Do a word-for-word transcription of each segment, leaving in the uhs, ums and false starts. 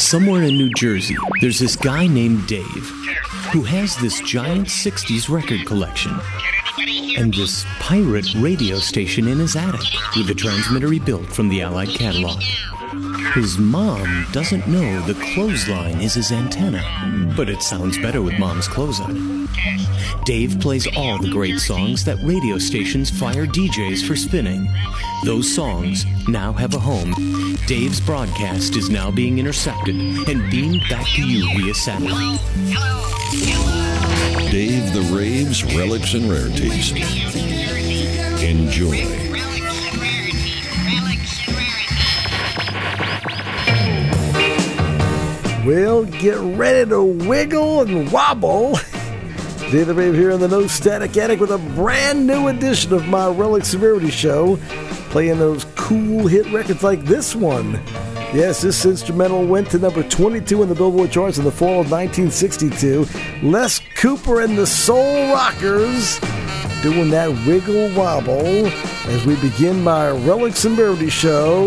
Somewhere in New Jersey, there's this guy named Dave who has this giant sixties record collection and this pirate radio station in his attic with a transmitter he built from the Allied catalog. His mom doesn't know the clothesline is his antenna, but it sounds better with Mom's clothes on. Dave plays all the great songs that radio stations fire D Js for spinning. Those songs now have a home. Dave's broadcast is now being intercepted and beamed back to you via satellite. Dave the Raves, Relics and Rarities. Enjoy. Well, get ready to wiggle and wobble. Dave the Rave here in the No Static Attic with a brand new edition of my Relics and Rarities show, playing those cool hit records like this one. Yes, this instrumental went to number twenty-two in the Billboard charts in the fall of nineteen sixty-two. Les Cooper and the Soul Rockers doing that wiggle wobble as we begin my Relics and Rarities show.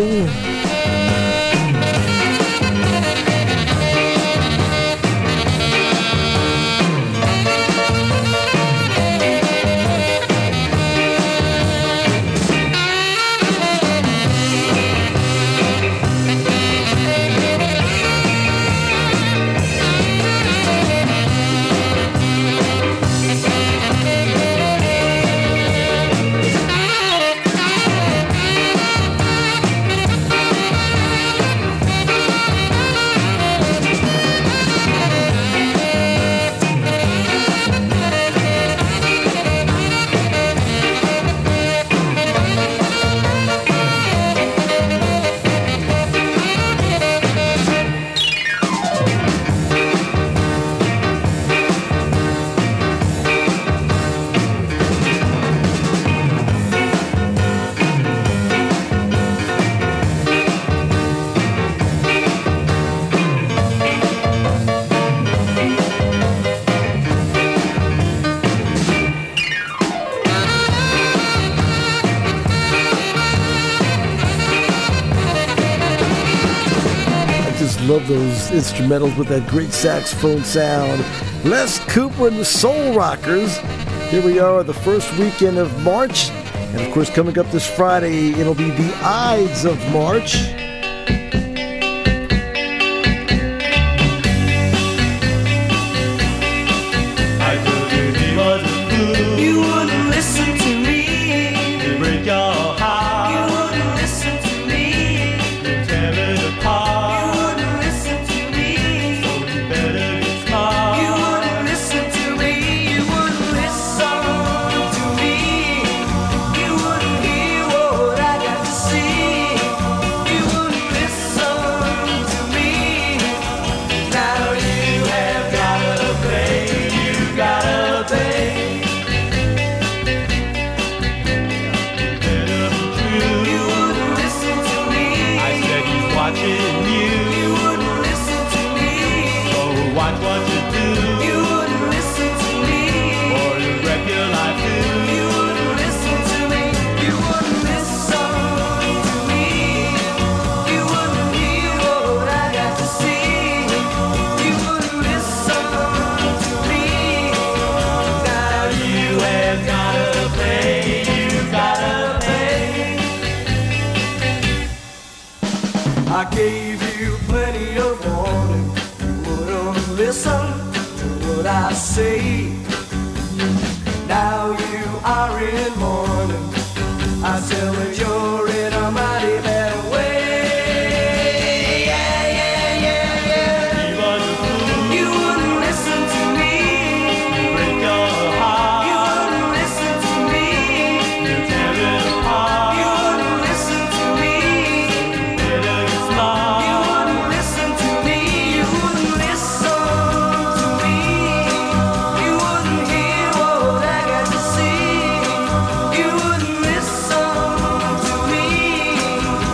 Love those instrumentals with that great saxophone sound. Les Cooper and the Soul Rockers. Here we are, the first weekend of March. And of course, coming up this Friday, it'll be the Ides of March. I gave you plenty of warning. You wouldn't listen to what I say. Now you are in mourning. I tell that you're in a mighty bad way. Yeah, yeah, yeah, yeah. You wouldn't, you wouldn't listen to me. You break your heart. You wouldn't listen to me. You tear it apart. You wouldn't listen to me. Better get smart. You wouldn't listen to me. You wouldn't listen to me. You wouldn't hear what I got to say. You wouldn't listen to me.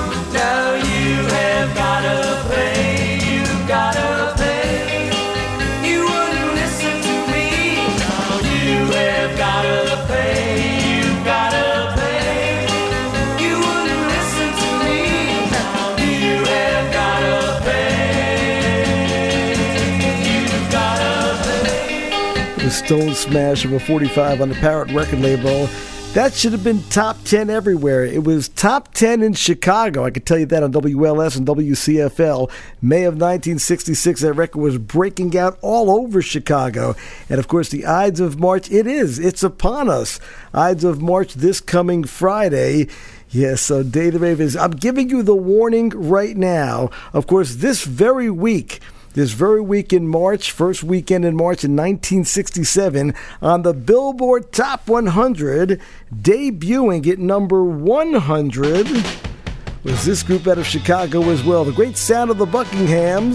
Stone Smash of a forty-five on the Parrot record label. That should have been top ten everywhere. It was top ten in Chicago. I can tell you that on W L S and W C F L. May of nineteen sixty-six, that record was breaking out all over Chicago. And, of course, the Ides of March, it is. It's upon us. Ides of March this coming Friday. Yes, so Day the Rave is... I'm giving you the warning right now. Of course, this very week... This very week in March, first weekend in March in nineteen sixty-seven, on the Billboard Top one hundred, debuting at number one hundred, was this group out of Chicago as well, the great sound of the Buckinghams.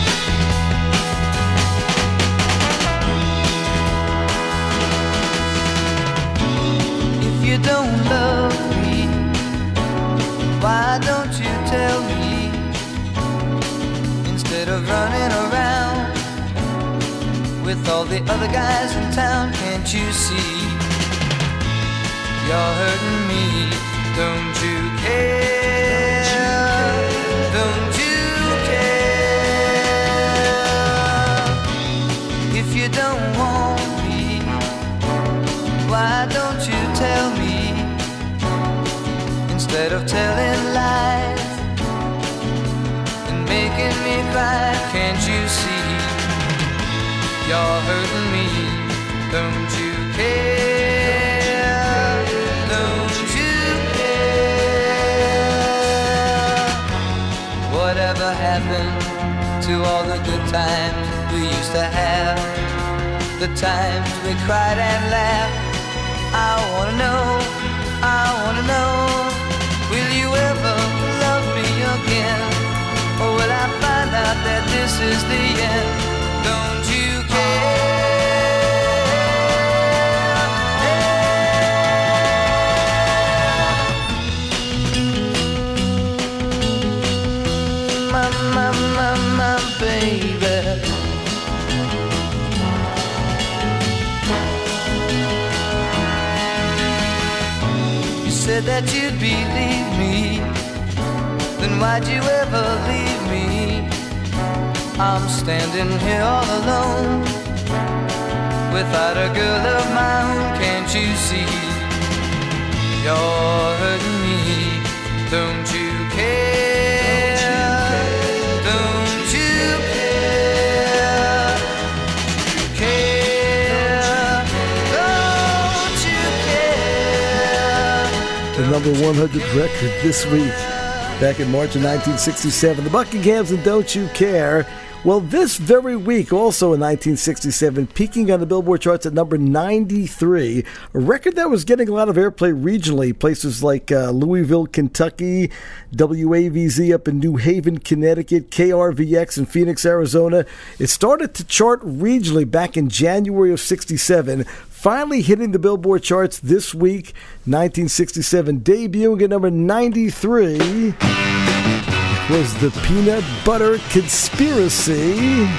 If you don't love me, why don't you tell me? Instead of running around with all the other guys in town, can't you see you're hurting me? Don't you care? Don't you care? If you don't want me, why don't you tell me? Instead of telling lies, making me cry, can't you see you're hurting me? Don't you care? Don't you care? Whatever happened to all the good times we used to have? The times we cried and laughed. I wanna know, I wanna know, will you ever love me again? Or will I find out that this is the end? Don't you care? My, my, my, my baby. You said that you'd believe me, then why'd you ever leave me? I'm standing here all alone, without a girl of my own, can't you see? You're hurting me, don't you care? Don't you care? Don't you care? The number one hundred record this week. Back in March of nineteen sixty-seven, the Buckinghams and Don't You Care. Well, this very week, also in nineteen sixty-seven, peaking on the Billboard charts at number ninety-three, a record that was getting a lot of airplay regionally, places like uh, Louisville, Kentucky, W A V Z up in New Haven, Connecticut, K R V X in Phoenix, Arizona. It started to chart regionally back in January of sixty-seven, finally hitting the Billboard charts this week, nineteen sixty-seven, debuting at number ninety-three. Was the Peanut Butter Conspiracy.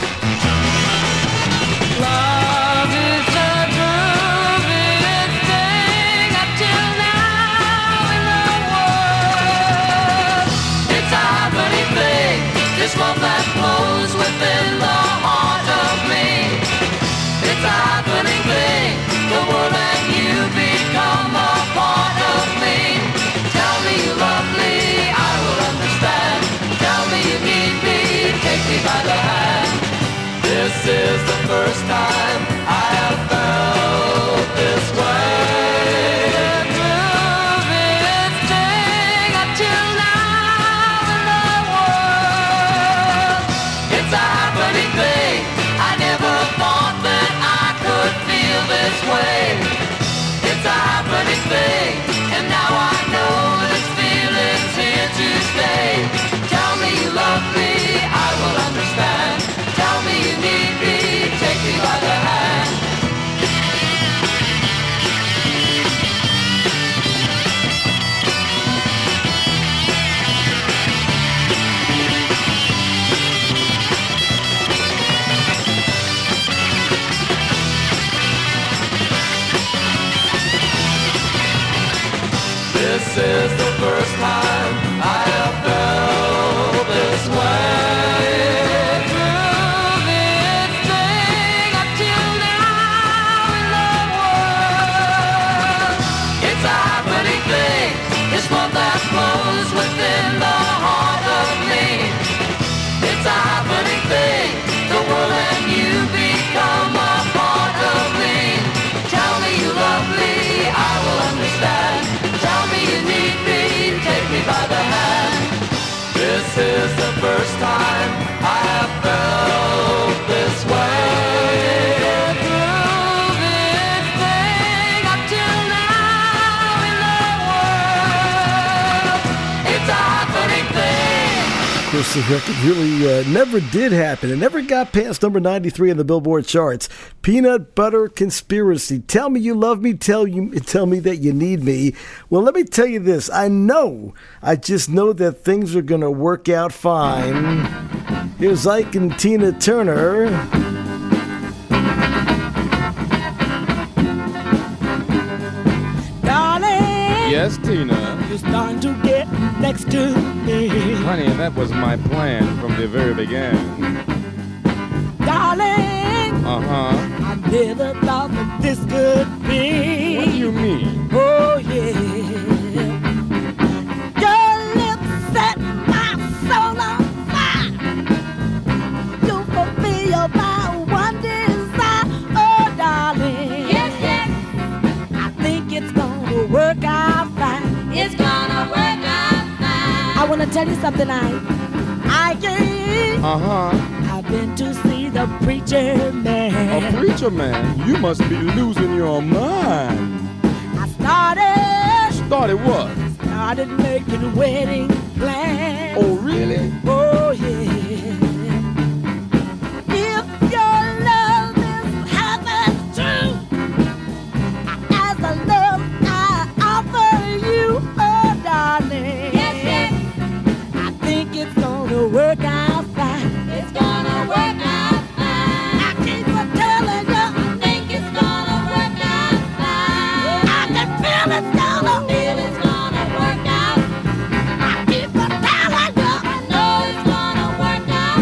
Love is a groovy thing until now in the world. It's a funny thing, this love that flows within the heart of me. It's a happening thing, the world and you become a part of me. Tell me you love me, I will understand. Tell me you need me, take me by the hand. This is the first time I have felt this way. The grooviest thing until now in the world. It's a happening thing, I never thought that I could feel this way. It's a happening thing, and now I know this feeling's here to stay. Tell me you love me, I will understand. Tell me you need me, take me by the course, the record really uh, never did happen. It never got past number ninety-three on the Billboard charts. Peanut Butter Conspiracy. Tell me you love me. Tell you, tell me that you need me. Well, let me tell you this. I know. I just know that things are going to work out fine. Here's Ike and Tina Turner. Darling. Yes, Tina. You're starting to get next to me. Honey, that was my plan from the very beginning. Darling. Uh-huh. I never thought that this could be. What do you mean? Oh, yeah. Your lips set my soul on fire. You fulfill my one desire. Oh, darling. Yes, yes, I think it's gonna work out fine. it's gonna work out fine. I wanna tell you something, I, I get. Uh-huh. I've been to see the preacher man. A preacher man? You must be losing your mind. I started, Started what? started making wedding plans. Oh, really? Oh, yeah. If your love is half as true as the love I offer you, oh, darling. Yes, yes, I think it's gonna work out fine. it's gonna work out fine. I keep on telling you, I think it's gonna work out fine. I can feel it's gonna, Feel it's gonna work out. I keep on telling you. I know it's gonna work out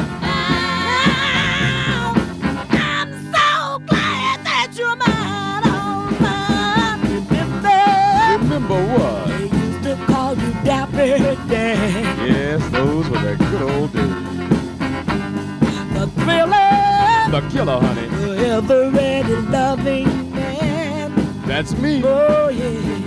fine. I'm so glad that you're mine, oh mine. Remember, Remember what? they used to call you Dapper Dan, Yes, those were the good old days. the thriller, The killer, honey. the ever-ready loving man. That's me. Oh yeah.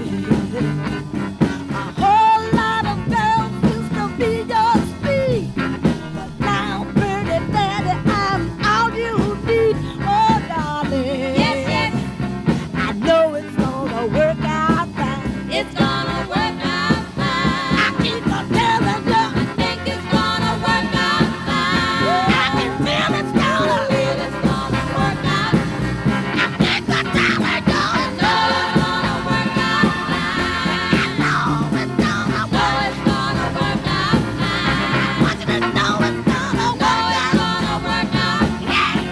A whole lot of girls used to be your speed, but now, pretty daddy, I'm all you need. Oh darling. Yes, yes, I know it's gonna work out fine. it's gonna work out fine. I keep on telling you, I think it's gonna work out fine. I can feel it's gonna. Feel it's gonna work out. I keep on telling you, I know it's gonna work out fine. I know it's gonna Know work. it's gonna work out fine. I want you to know it's gonna Know work it's out. gonna work out. Yeah,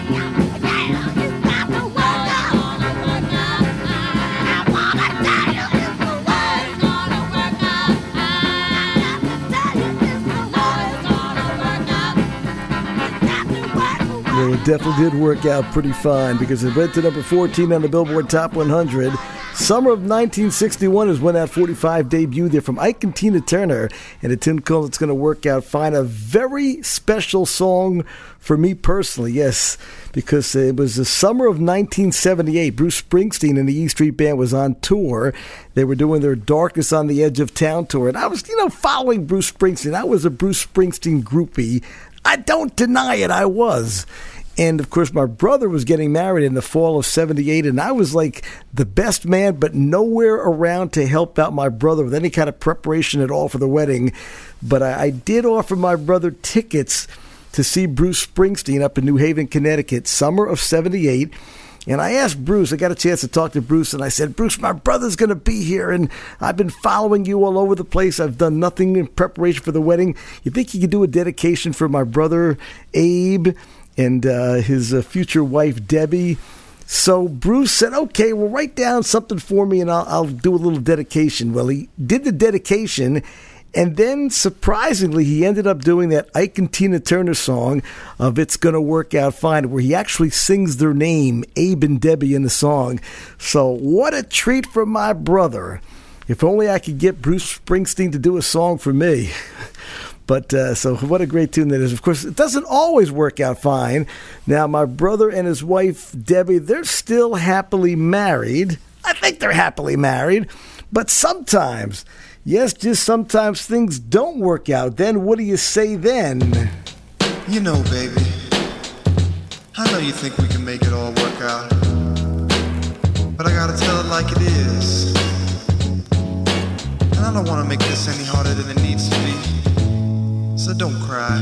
yeah, it's got to Know work it's out. gonna work out fine. I wanna tell you it's the Know way. it's gonna work out fine. Tell you it's the Know way. it's gonna work out. It's got to work. Well, it definitely did work out pretty fine because it went to number fourteen on the Billboard Top one hundred. Summer of nineteen sixty-one is when that forty-five debuted there from Ike and Tina Turner. And a tune called It's Gonna Work Out Fine. A very special song for me personally, yes, because it was the summer of nineteen seventy-eight. Bruce Springsteen and the E Street Band was on tour. They were doing their Darkness on the Edge of Town tour. And I was, you know, following Bruce Springsteen. I was a Bruce Springsteen groupie. I don't deny it, I was. And, of course, my brother was getting married in the fall of seventy-eight, and I was like the best man, but nowhere around to help out my brother with any kind of preparation at all for the wedding. But I, I did offer my brother tickets to see Bruce Springsteen up in New Haven, Connecticut, summer of seventy-eight. And I asked Bruce, I got a chance to talk to Bruce, and I said, Bruce, my brother's going to be here, and I've been following you all over the place. I've done nothing in preparation for the wedding. You think you could do a dedication for my brother, Abe, and uh, his uh, future wife, Debbie? So Bruce said, okay, well, write down something for me, and I'll, I'll do a little dedication. Well, he did the dedication, and then, surprisingly, he ended up doing that Ike and Tina Turner song of It's Gonna Work Out Fine, where he actually sings their name, Abe and Debbie, in the song. So what a treat for my brother. If only I could get Bruce Springsteen to do a song for me. But uh, so what a great tune that is. Of course, it doesn't always work out fine. Now, my brother and his wife, Debbie, they're still happily married. I think they're happily married. But sometimes, yes, just sometimes things don't work out. Then what do you say then? You know, baby, I know you think we can make it all work out, but I gotta tell it like it is. And I don't wanna make this any harder than it needs to be. so don't cry.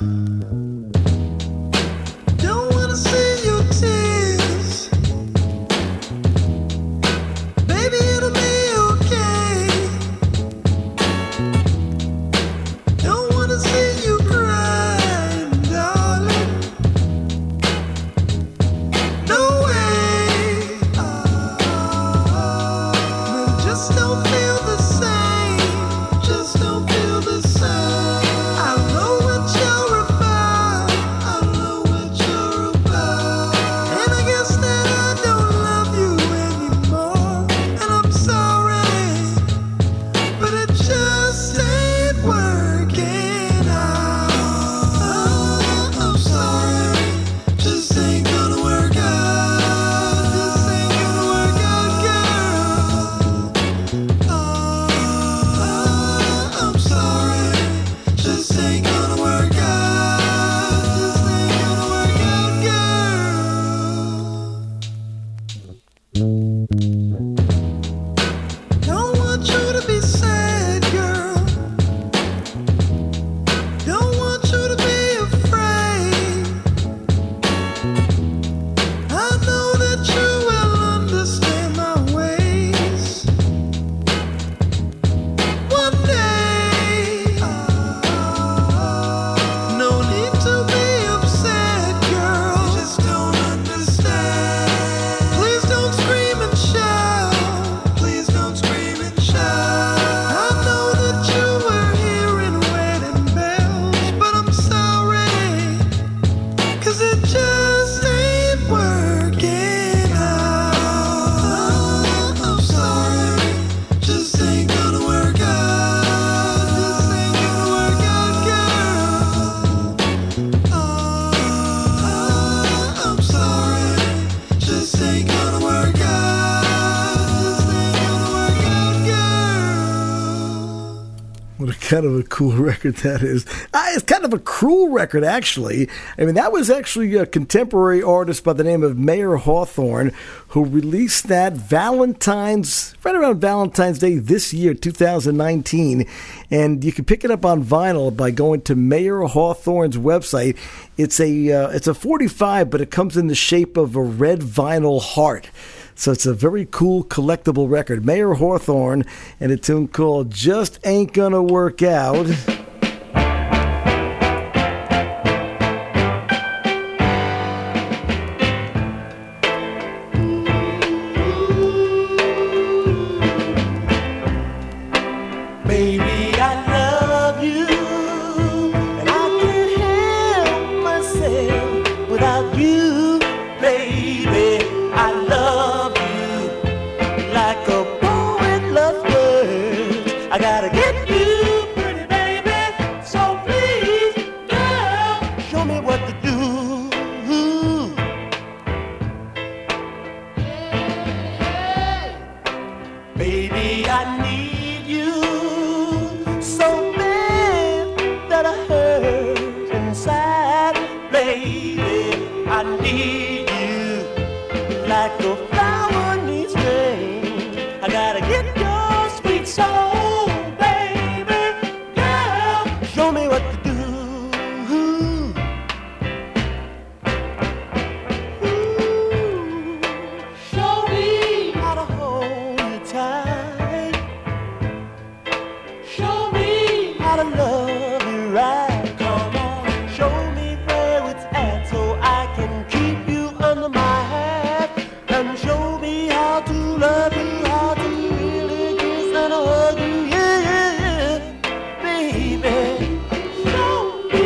Don't wanna see your tears. Baby, it'll be okay. Don't wanna see you crying, darling. No way. But it just don't feel the same. Just don't feel the same. I know what you're about. I know what you're about. And I guess that I don't love you anymore. And I'm sorry, but it just ain't working out. I'm sorry, just ain't gonna work out. Just ain't gonna work out, girl. I'm sorry, just ain't gonna work out. Just ain't gonna work out, girl. Don't want you to be sad, girl. Don't want you to be afraid. I know that you will understand my ways. One day, no need to be upset, girl. You just don't understand. Please don't scream and shout. Please don't scream and shout. I know that you were hearing wedding bells, but I'm sorry, 'cause it just ain't working out. I'm sorry, just ain't gonna work out. Just ain't gonna work out, girl. I'm sorry, just ain't gonna work out. Just ain't gonna work out, girl. What a kind of a cool record that is. Ah, it's kind of a cruel record, actually. I mean, that was actually a contemporary artist by the name of Mayer Hawthorne who released that Valentine's, right around Valentine's Day this year, two thousand nineteen. And you can pick it up on vinyl by going to Mayer Hawthorne's website. It's a, uh, it's a forty-five, but it comes in the shape of a red vinyl heart. So it's a very cool collectible record. Mayer Hawthorne and a tune called Just Ain't Gonna Work Out. Baby, I love you, and I can't help myself without you. Baby, I love you like a poet loves words. I gotta get you, pretty baby, so please, girl, show me what to do. Baby, I need you so bad that I hurt inside. Baby, I need you like a flower needs rain. I gotta get your sweet soul, baby, girl, show me what to do. Show me how to hold you tight. Show me how to love you right. Come on, show me where it's at so I can keep you under my hat. And show me how to love you, how to really kiss and hug you, yeah, yeah, yeah. Baby, show me.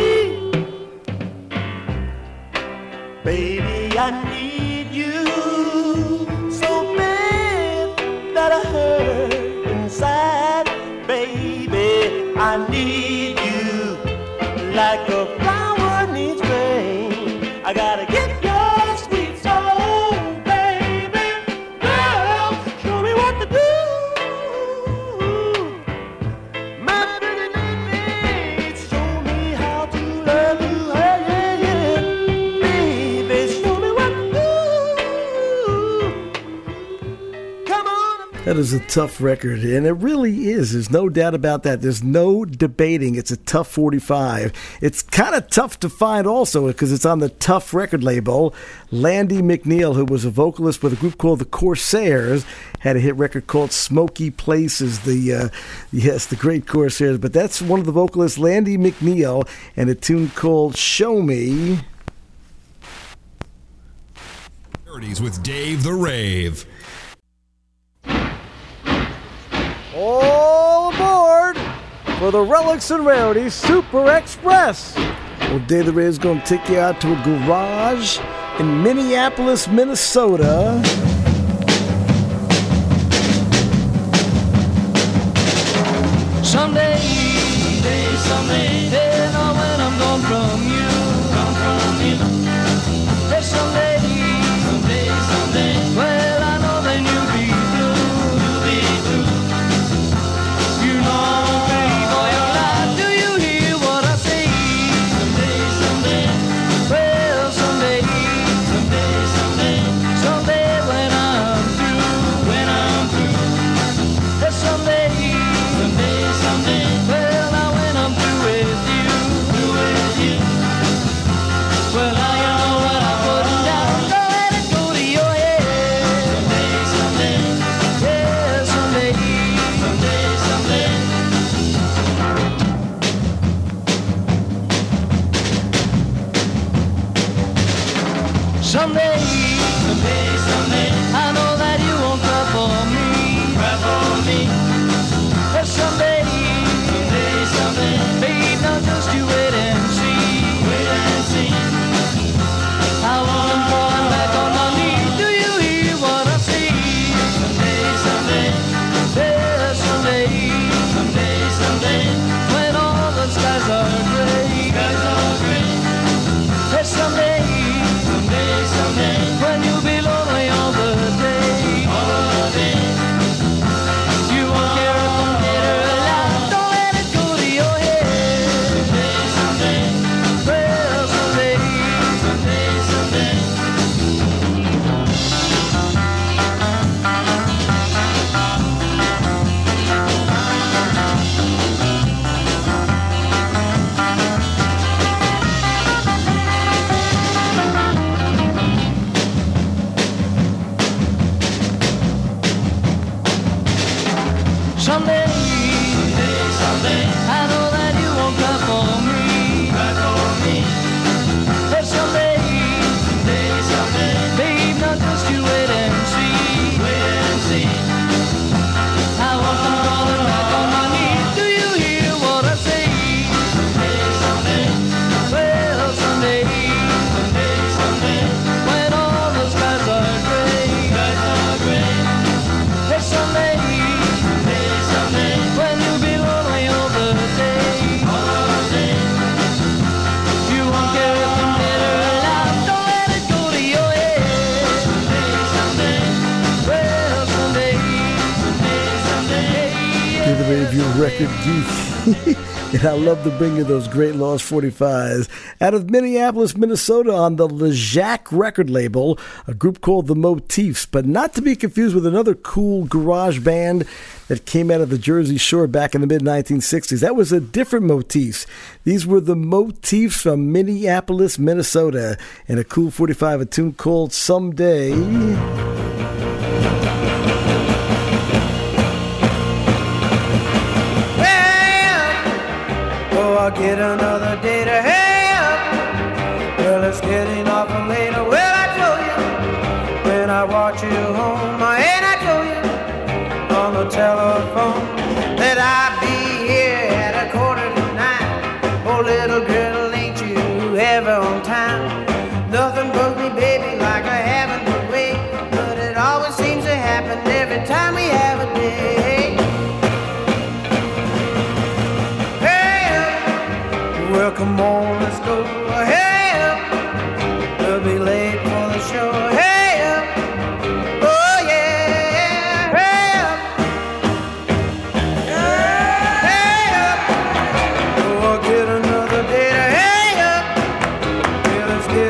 Baby, I need you so bad that I hurt inside. Baby, I need you like a flower needs rain. I gotta get your sweet soul, baby, girl, show me what to do. My pretty baby, show me how to love you, hey, yeah, yeah. Baby, show me what to do. That is a tough record, and it really is. There's no doubt about that. There's no debating. It's a tough forty-five. It's kind of tough to find also because it's on the Tough record label. Landy McNeil, who was a vocalist with a group called the Corsairs, had a hit record called Smoky Places. The uh, yes, the great Corsairs. But that's one of the vocalists, Landy McNeil, and a tune called Show Me. With Dave the Rave. All aboard for the Relics and Rarities Super Express. Well, Dave the Rave is going to take you out to a garage in Minneapolis, Minnesota. Someday, someday, someday, hey, now when I'm gone from you, gone from you, hey, someday, someday, someday, well, I know then you'll be blue, you'll be blue. You know I'm free for your life, do you hear what I say? Someday, someday, well, someday, someday, someday, someday when I'm through, when I'm through, hey, someday, someday, someday, well, now when I'm through with you, through with you, well, now you know what I'm putting down, go ahead and go to your head. Someday, someday, yeah, someday, someday, someday. Someday, someday, someday, I know that you won't cry for me, cry for me. But someday, someday, someday, babe, now just you wait and see, wait and see. I want them falling back on my knees. Do you hear what I see? Someday, someday, yeah, someday, someday, someday, when all the skies are gray, skies are gray. Yeah, someday, someday, someday, when you'll be lonely all the day, all the day. You won't care if I'm dead or alive. Don't let it go to your head. Someday, someday, well, someday, someday, someday. Someday, someday, someday, I know that you won't cry for me, cry for me. But someday, someday, someday, babe, now just you wait and see, wait and see. I want them falling back on my knees. Do you hear what I say? Someday, someday, well, someday, someday, someday, when all the skies are gray, skies are gray. Hey, someday, someday, someday, when you'll be lonely all the day, all the day. You won't care if I'm dead or alive. Don't let it go to your head. Someday, someday, well, someday, someday, someday. Dave the Rave, your record geek. And I love to bring you those great Lost forty-fives. Out of Minneapolis, Minnesota, on the LeJacq record label, a group called The Motifs, but not to be confused with another cool garage band that came out of the Jersey Shore back in the mid nineteen sixties. That was a different Motifs. These were the Motifs from Minneapolis, Minnesota, and a cool forty-five, a tune called Someday. Oh, I'll get another day to hang up. Well, it's getting awful later. Well, I told you when I watch you home, I ain't I told you on the telephone that I'd be here at a quarter to nine. Oh, little girl, ain't you ever on time? Nothing bugs me, baby, like I haven't to wait, but it always seems to happen every time we have a day. Well, come on, let's go. Hey up, we'll be late for the show. Hey up, oh yeah. Hey up, hey up. Oh, I'll get another day to hey up. Yeah, let's get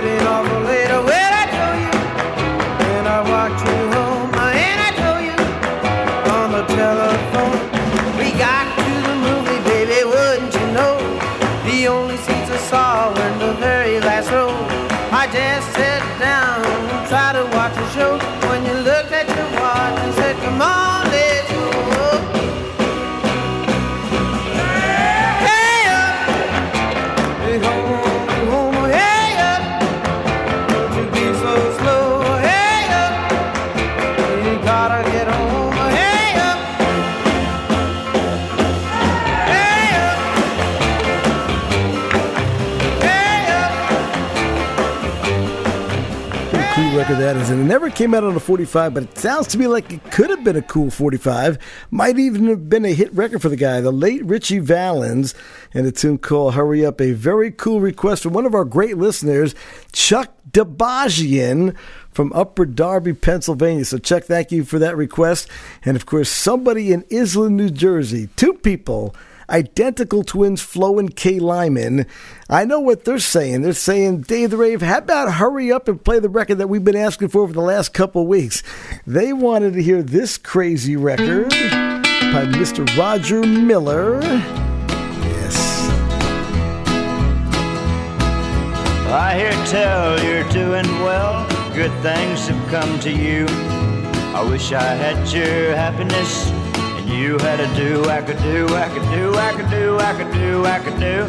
know. I just sat down and tried to watch a show. When you looked at your watch and said, come on, let's go. Hey up, hey home, hey home, hey up. Don't you be so slow, hey up. You gotta get home, hey up. Hey up, hey up. Pretty cool record that is, and it never came out on a forty-five, but it sounds to me like it could have been a cool forty-five. Might even have been a hit record for the guy, the late Richie Valens, and a tune called Hurry Up. A very cool request from one of our great listeners, Chuck DeBajian from Upper Darby, Pennsylvania. So Chuck, thank you for that request. And of course, somebody in Island, New Jersey, two people, identical twins, Flo and Kay Lyman. I know what they're saying. They're saying, Dave the Rave, how about hurry up and play the record that we've been asking for for the last couple of weeks? They wanted to hear this crazy record by Mister Roger Miller. Yes. I hear tell you're doing well. Good things have come to you. I wish I had your happiness. You had to do, I could do, I could do, I could do, I could do, I could do.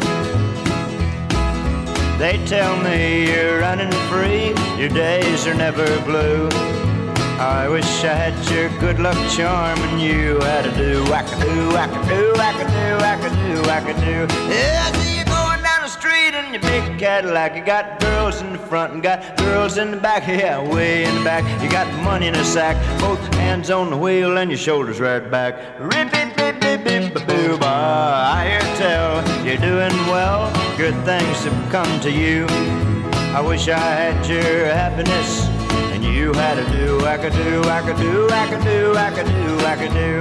They tell me you're running free, your days are never blue. I wish I had your good luck charm and you had to do, I could do, I could do, I could do, I could do, I could do. Yeah, I see you going down the street in your big Cadillac. You got girls in the front and got girls in the back, yeah, way in the back. You got money in a sack, both hands on the wheel and your shoulders right back. Rip it, bip, bip, bip, bip, boo, bah. I hear tell you're doing well. Good things have come to you. I wish I had your happiness and you had to do, I could do, I could do, I could do, I could do, I could do.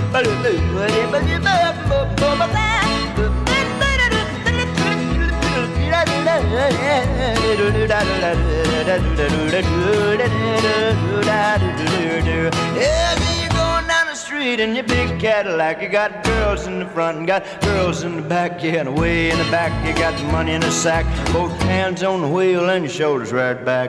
Yeah, you're going down the street in your big Cadillac. You got girls in the front and got girls in the back. Yeah, and way in the back you got the money in a sack. Both hands on the wheel and your shoulders right back.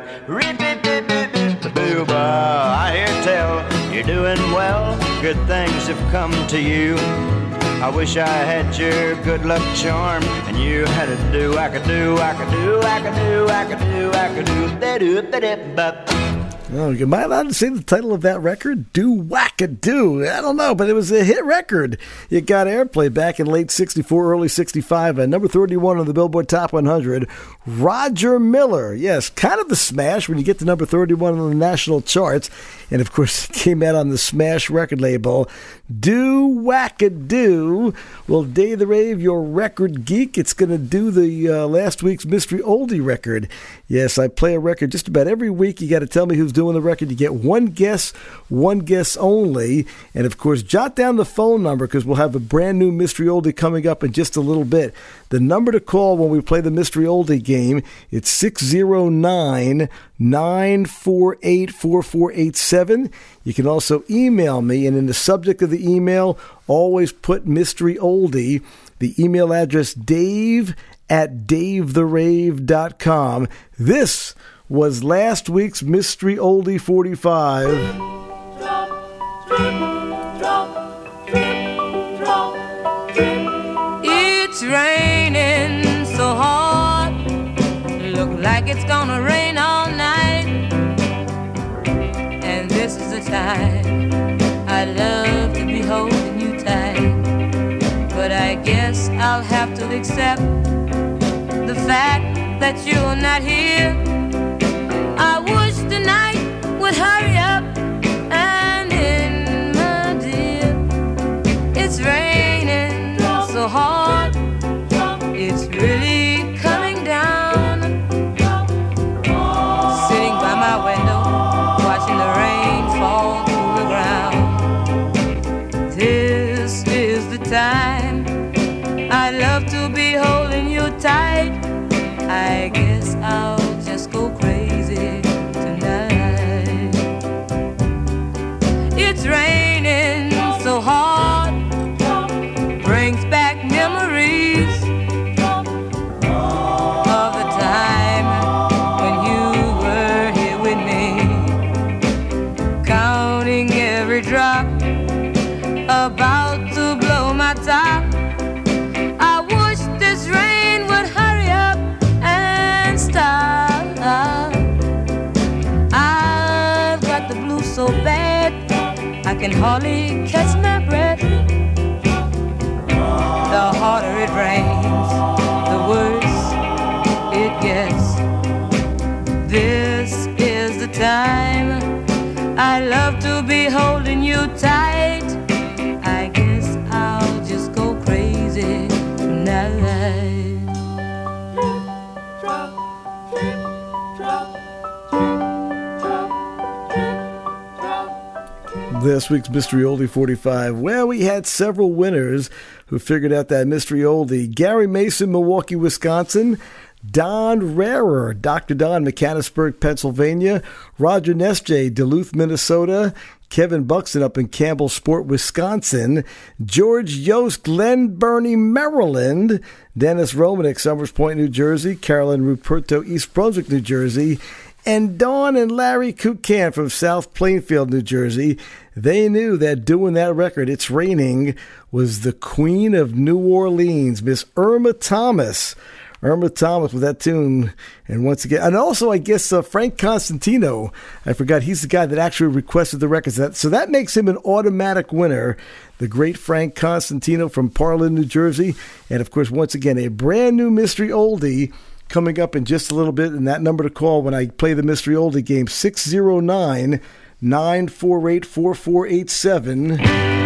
I hear tell you're doing well. Good things have come to you. I wish I had your good luck charm and you had to do, I could do, I could do, I could do, I could do, I could do, I could do. Oh, am I allowed to say the title of that record? Do Wackadoo. I don't know, but it was a hit record. It got airplay back in late sixty-four, early sixty-five, at number thirty-one on the Billboard Top one hundred. Roger Miller. Yes, kind of the smash when you get to number thirty-one on the national charts. And, of course, it came out on the Smash record label. Do Wackadoo. Well, Dave the Rave, your record geek, it's going to do the uh, last week's Mystery Oldie record. Yes, I play a record just about every week. You got to tell me who's doing the record. You get one guess, one guess only. And, of course, jot down the phone number because we'll have a brand new Mystery Oldie coming up in just a little bit. The number to call when we play the Mystery Oldie game, it's six oh nine, nine four eight, four four eight seven. You can also email me, and in the subject of the email, always put Mystery Oldie. The email address, dave at dave the rave dot com. This was last week's Mystery Oldie forty-five. Drop, drip, drop, drip, drop, drip. It's raining so hard, look like it's gonna rain all night. And this is the time I love to be holding you tight. But I guess I'll have to accept the fact that you're not here. I wish the night would hurry up and end, my dear. It's raining so hard, it's really coming down. Sitting by my window, watching the rain fall to the ground. This is the time I love to be holding you tight. I guess I'll just hardly catch my breath. The harder it rains, the worse it gets. This is the time I love to be holding you tight. I guess I'll just go crazy tonight. This week's Mystery Oldie forty-five. Well, we had several winners who figured out that Mystery Oldie. Gary Mason, Milwaukee, Wisconsin. Don Rarer, Doctor Don, Mechanicsburg, Pennsylvania. Roger Nesjay, Duluth, Minnesota. Kevin Buxton up in Campbellsport, Wisconsin. George Yost, Glen Burnie, Maryland. Dennis Romanek, Summers Point, New Jersey. Carolyn Ruperto, East Brunswick, New Jersey. And Dawn and Larry Kukan from South Plainfield, New Jersey. They knew that doing that record, It's Raining, was the Queen of New Orleans, Miss Irma Thomas. Irma Thomas with that tune. And once again, and also, I guess, uh, Frank Constantino. I forgot, he's the guy that actually requested the records. So that makes him an automatic winner. The great Frank Constantino from Parlin, New Jersey. And, of course, once again, a brand new Mystery Oldie coming up in just a little bit. And that number to call when I play the Mystery Oldie game, six oh nine, nine four eight, four four eight seven.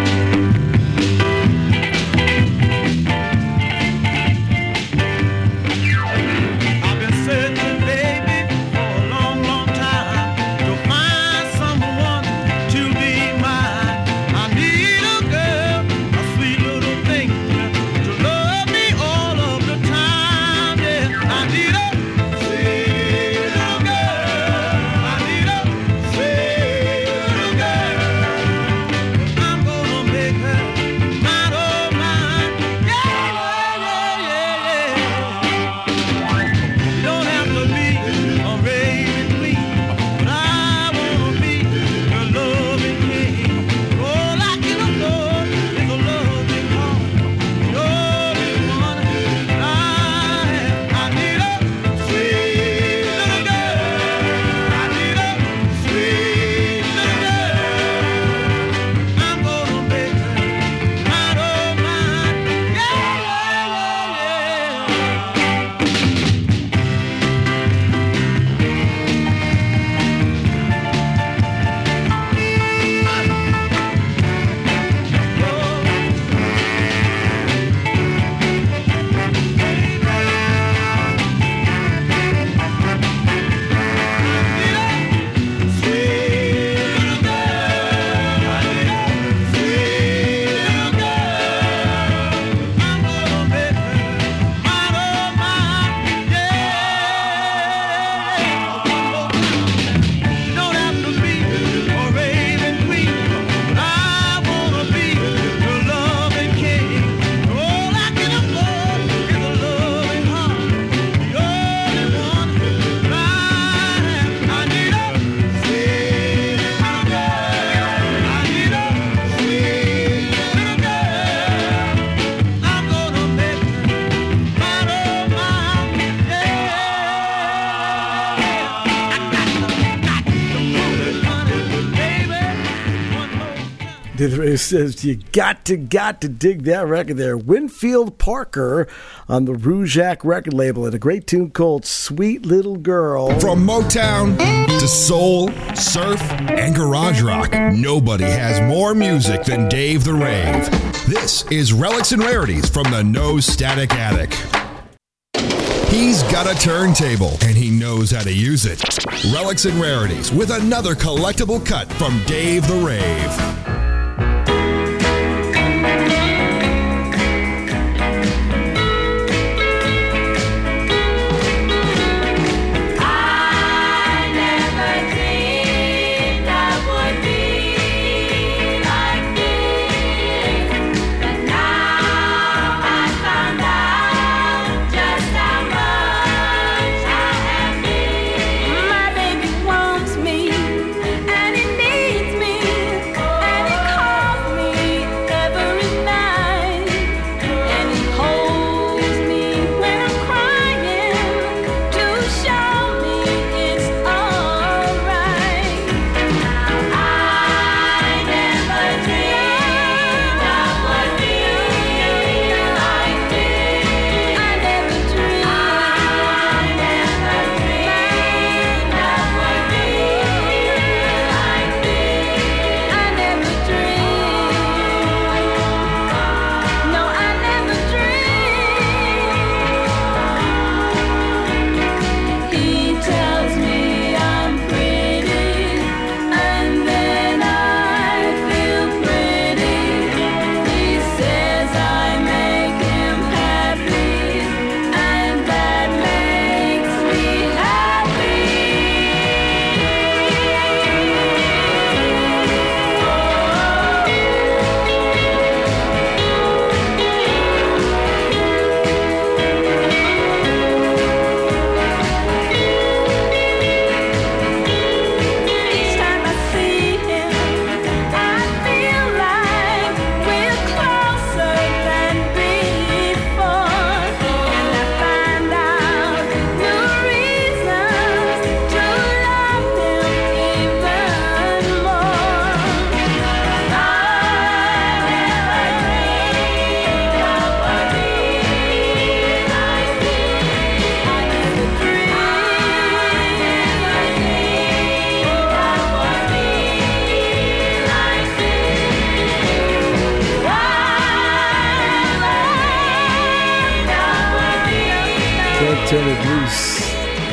It says you got to, got to dig that record there. Winfield Parker on the Rougeac record label and a great tune called Sweet Little Girl. From Motown to soul, surf, and garage rock, nobody has more music than Dave the Rave. This is Relics and Rarities from the No Static Attic. He's got a turntable, and he knows how to use it. Relics and Rarities with another collectible cut from Dave the Rave. My baby wants me and he needs me.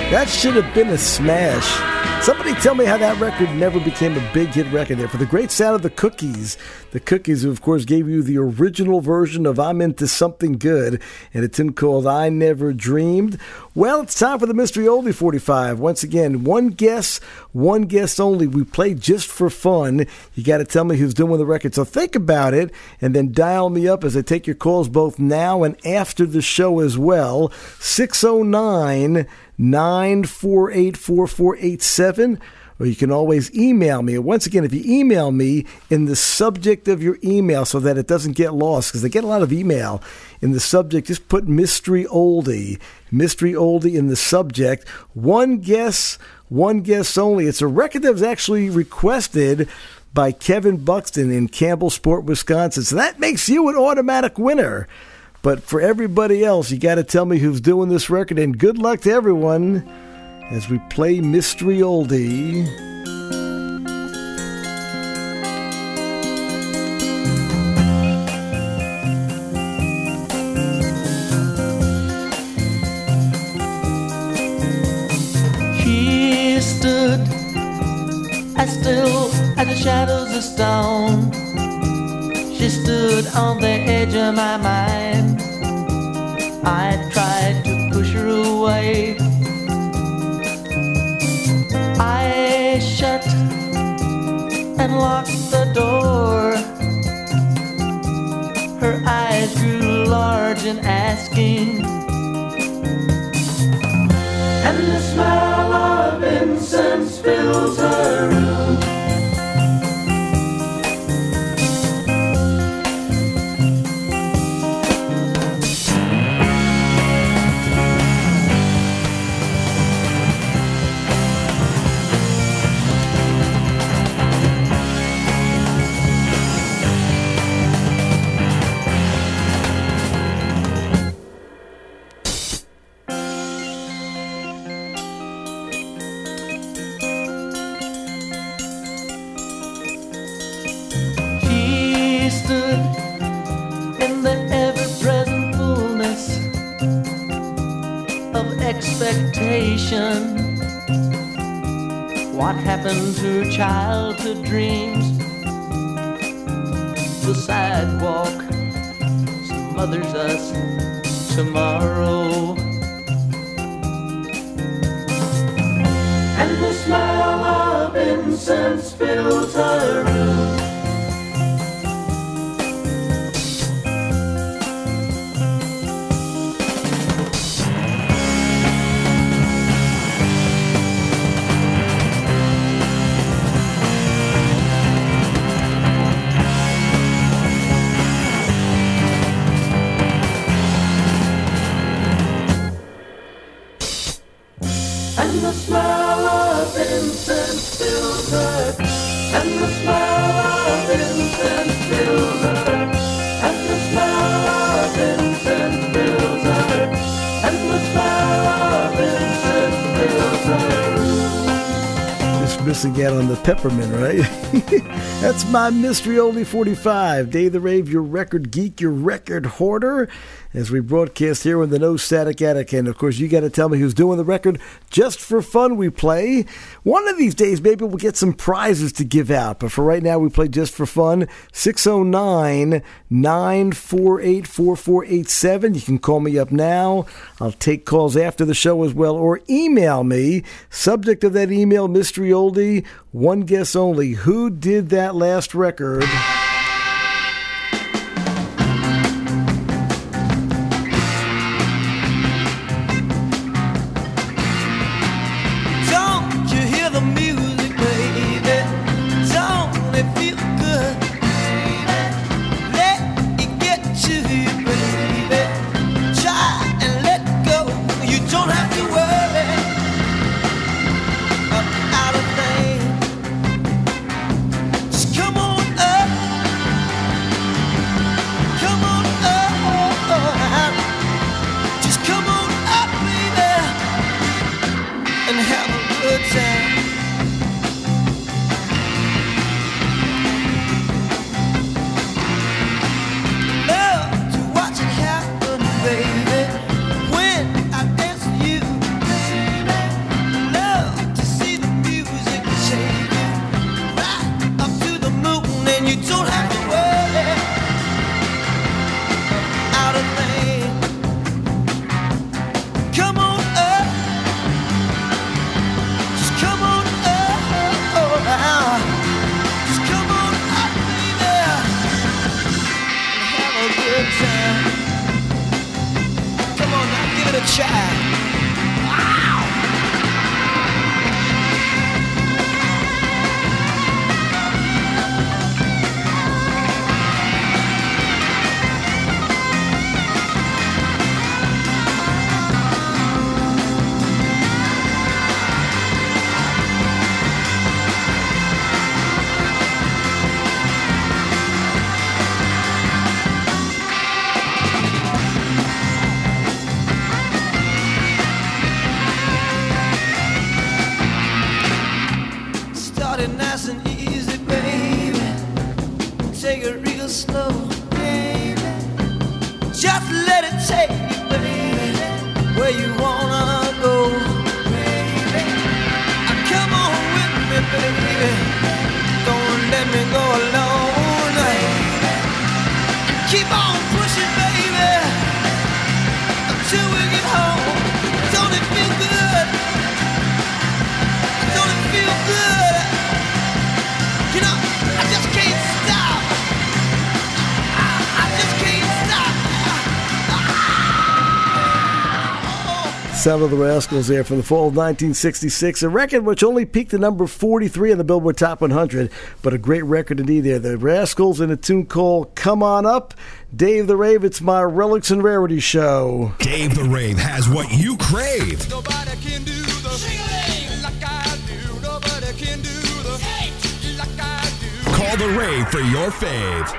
That should have been a smash. Somebody tell me how that record never became a big hit record there. For the great sound of the Cookies. The Cookies, who of course gave you the original version of I'm Into Something Good and a tune called I Never Dreamed. Well, it's time for the Mystery Oldie forty-five. Once again, one guess, one guess only. We play just for fun. You got to tell me who's doing the record. So think about it and then dial me up as I take your calls both now and after the show as well. six oh nine, nine four eight, four four eight seven. Or you can always email me. Once again, if you email me in the subject of your email so that it doesn't get lost, because I get a lot of email in the subject, just put Mystery Oldie. Mystery Oldie in the subject. One guess, one guess only. It's a record that was actually requested by Kevin Buxton in Campbellsport, Wisconsin. So that makes you an automatic winner. But for everybody else, you got to tell me who's doing this record. And good luck to everyone as we play Mystery Oldie. She stood as still as the shadows of stone. She stood on the edge of my mind. I tried to push her away. I shut and locked the door. Her eyes grew large and asking, and the smell of incense fills her room. What happened to childhood dreams? The sidewalk smothers us tomorrow, and the smell of incense fills her room. Again on the peppermint, right? That's my Mystery Oldie forty-five. Dave the Rave, your record geek, your record hoarder, as we broadcast here in the No Static Attic. And of course, you got to tell me who's doing the record. Just for fun, we play. One of these days, maybe we'll get some prizes to give out. But for right now, we play just for fun. six oh nine, nine four eight, four four eight seven. You can call me up now. I'll take calls after the show as well, or email me. Subject of that email, Mystery Oldie. One guess only. Who did that last record? Come on up. baby. When I dance with you, child. Sound of the Rascals there from the fall of nineteen sixty-six, a record which only peaked at number forty-three on the Billboard Top one hundred, but a great record indeed there. The Rascals in a tune called Come On Up. Dave the Rave, it's my Relics and Rarities show. Dave the Rave has what you crave. Nobody can do the thing like I do. Nobody can do the hate like I do. Call the Rave for your fave.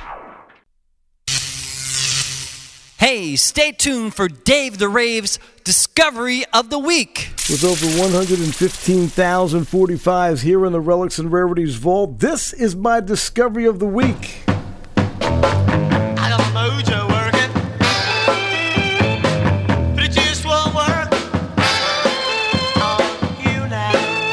Hey, stay tuned for Dave the Rave's Discovery of the Week. With over one hundred fifteen thousand forty-fives here in the Relics and Rarities Vault, this is my Discovery of the Week. I got my mojo working, but it just won't work on you now.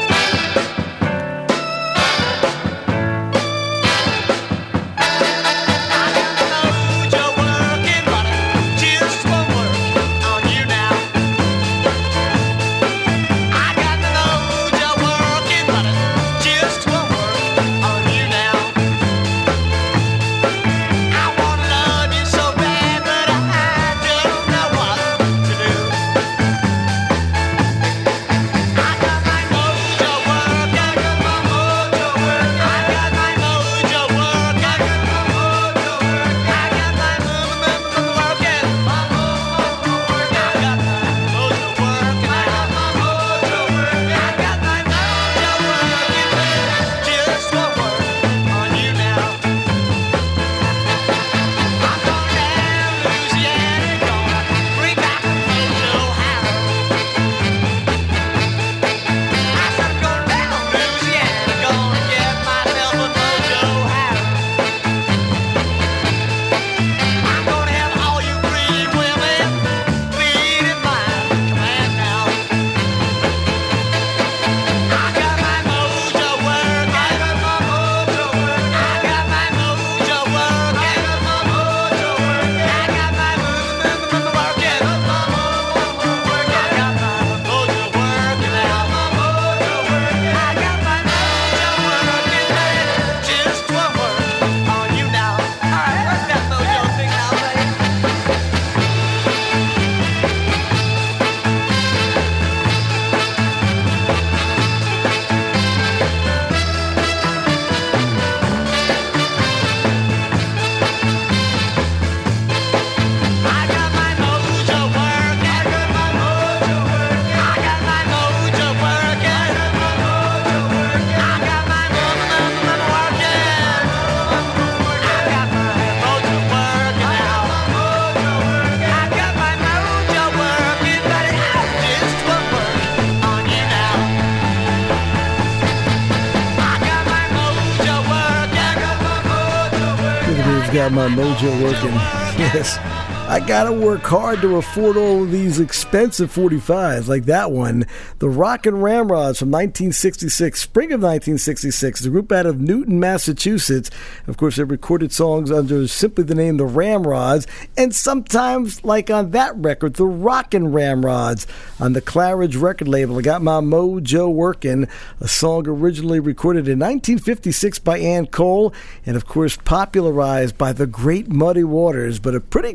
Got my mojo working. Yes, I gotta work hard to afford all of these expensive forty-fives like that one. The Rockin' Ramrods from nineteen sixty-six, spring of nineteen sixty-six, the group out of Newton, Massachusetts. Of course, they recorded songs under simply the name the Ramrods, and sometimes, like on that record, the Rockin' Ramrods on the Claridge record label. I got my mojo working, a song originally recorded in nineteen fifty-six by Ann Cole, and of course popularized by the great Muddy Waters, but a pretty cool version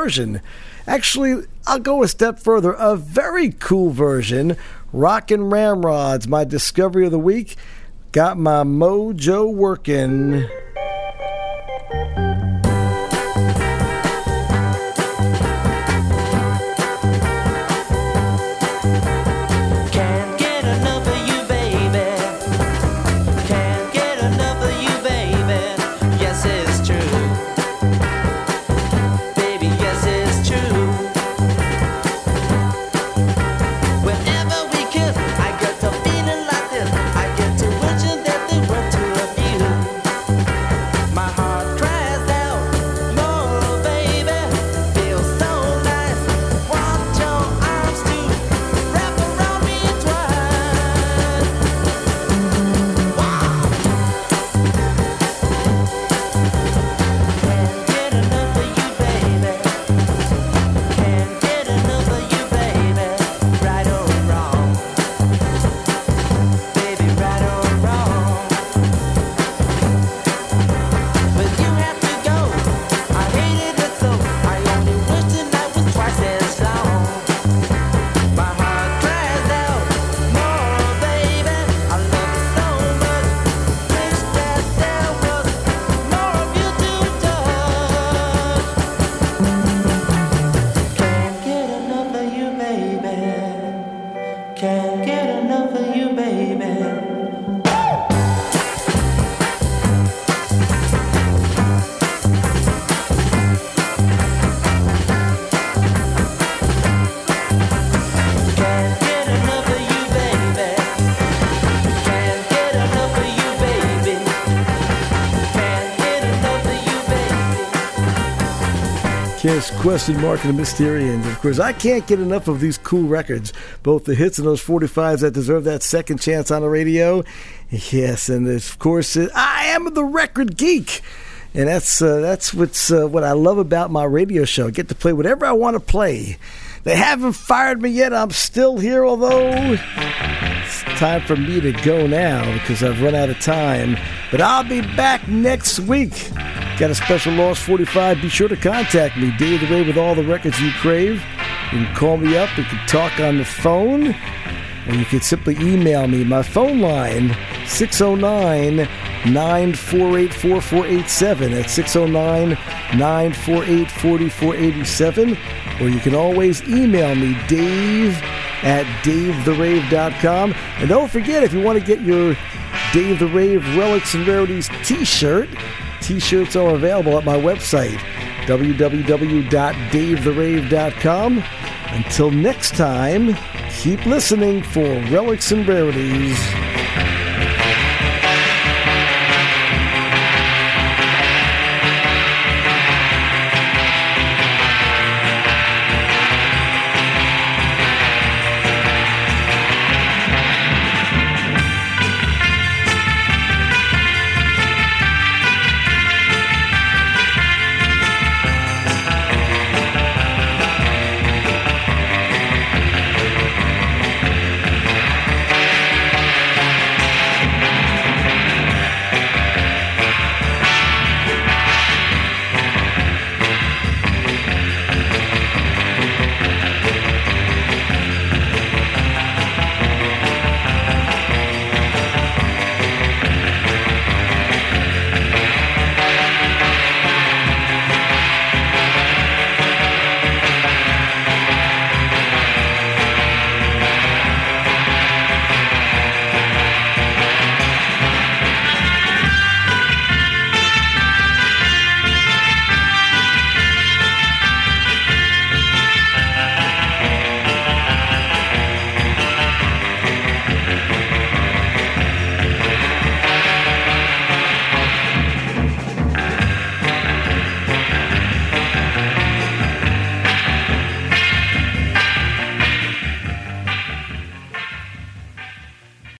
version. Actually, I'll go a step further. A very cool version. Rockin' Ramrods, my discovery of the week. Got my mojo working. Yes, question mark and the Mysterians. Of course, I can't get enough of these cool records, both the hits and those forty-fives that deserve that second chance on the radio. Yes, and of course, I am the record geek. And that's uh, that's what's uh, what I love about my radio show. I get to play whatever I want to play. They haven't fired me yet. I'm still here, although it's time for me to go now because I've run out of time. But I'll be back next week. Got a special Lost forty-five? Be sure to contact me, Dave the Rave, with all the records you crave. You can call me up. We can talk on the phone. Or you can simply email me. My phone line, six oh nine, nine four eight, four four eight seven. That's six oh nine, nine four eight, four four eight seven. Or you can always email me, Dave at dave the rave dot com. And don't forget, if you want to get your Dave the Rave Relics and Rarities t-shirt, t-shirts are available at my website, w w w dot dave the rave dot com. Until next time, keep listening for Relics and Rarities.